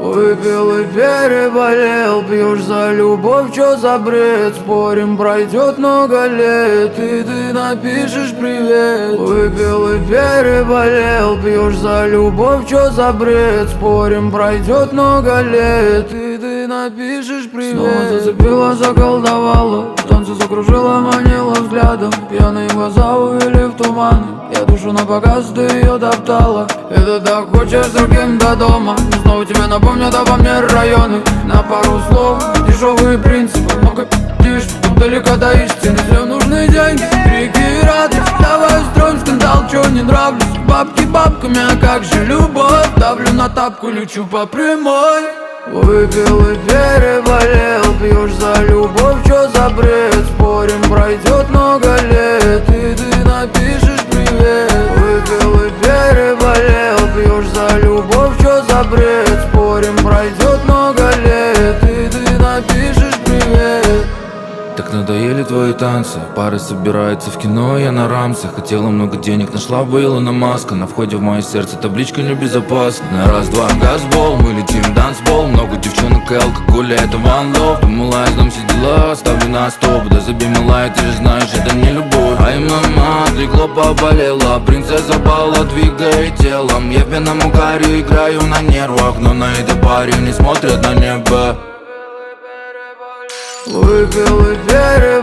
Выпил и переболел, пьешь за любовь, чё за бред? Спорим, пройдет много лет, и ты напишешь привет. Выпил и переболел, пьешь за любовь, чё за бред? Спорим, пройдет много лет, и ты напишешь привет. Снова зацепила, заколдовала, танцы закружила, манила взглядом. Пьяные глаза увели в туман, я душу на показ, ты ее топтала. Это так хочешь с другим до дома, снова тебе напомнят обо мне районы. На пару слов, дешевые принципы, много пи***ишь, далеко до истины. Всем нужны деньги, крики и радость. Давай устроим скандал, чё не нравлюсь. Бабки бабками, а как же любовь? Давлю на тапку, лечу по прямой. Выпил и переболел, пьешь за любовь, чё за бред? Спорим, пройдет много лет, и ты напишешь привет. Выпил и переболел, пьешь за любовь, чё за бред? Спорим, пройдет много лет, и ты напишешь привет. Так надоели твои танцы, пары собираются в кино, я на рамсе. Хотела много денег, нашла бы Илона Маска. На входе в мое сердце табличка небезопасна. На раз-два газбол, мы летим в дансбол. Много девчонок и алкоголя, это one love. Думала, я сдам все дела, ставлю на стоп. Да забей, малая, ты же знаешь, это не любовь. Ай, мама, отлегло, поболела. Принцесса бала, двигает телом. Я в пьяном угаре играю на нервах, но на этой паре не смотрят на небо. Выпил и переболел,